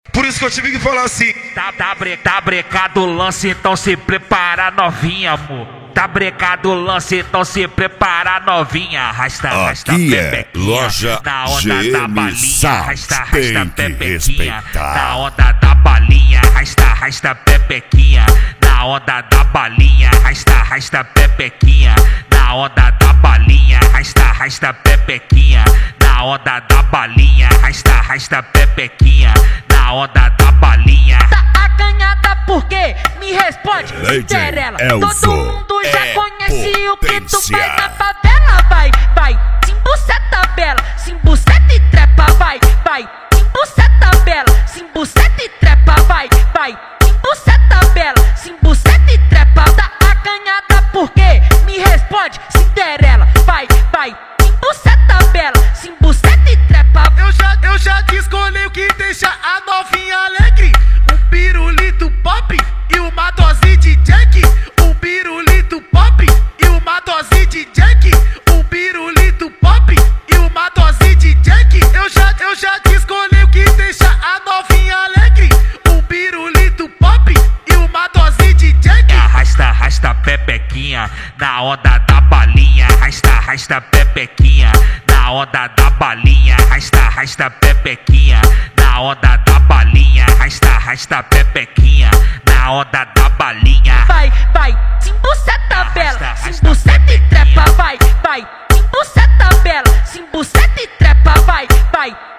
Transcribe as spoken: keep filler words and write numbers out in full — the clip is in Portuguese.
Por isso que eu tive que falar assim. Tá, tá, bre, tá brecado o lance, então se prepara novinha, amor. Tá brecado o lance, então se prepara novinha. Arrasta, arrasta, aqui é pepequinha. loja Na onda G da M balinha, Sound, arrasta, arrasta, tem que pepequinha. respeitar. Na onda da balinha, arrasta, arrasta, pepequinha. Na onda da balinha, arrasta, arrasta, pepequinha. Na onda da balinha, arrasta, arrasta, pepequinha. Na onda da balinha, arrasta, arrasta, pepequinha. Na onda da balinha. Tá acanhada porque me responde, Cinderela. Todo mundo já é conhece o que tu potência. faz na favela. Vai, vai, se embuceta bela, se embuceta e trepa. Vai, vai, se embuceta bela, se embuceta e trepa. Vai, vai, se embuceta bela, se embuceta e trepa. Tá acanhada porque me responde, Cinderela. Vai, vai, se embuceta bela, se embuceta e trepa. Eu já, eu já te escolhi o que deixa a novinha alegre. Um pirulito pop e uma dose de Jack. Um pirulito pop e uma dose de Jack. Um pirulito pop e uma dose de Jack. Eu já, eu já te escolhi o que deixa a novinha alegre. Um pirulito pop e uma dose de Jack. Arrasta, arrasta, pepequinha. Na onda da balinha, arrasta, arrasta, pepequinha. Na onda da balinha, arrasta, arrasta, pepequinha. Na onda da balinha, arrasta, arrasta, pepequinha. Na onda da balinha. Vai, vai, se embuceta bela, Arrasta, se arrasta, embuceta e trepa. pepequinha. Vai, vai, se embuceta bela, se embuceta e trepa. Vai, vai.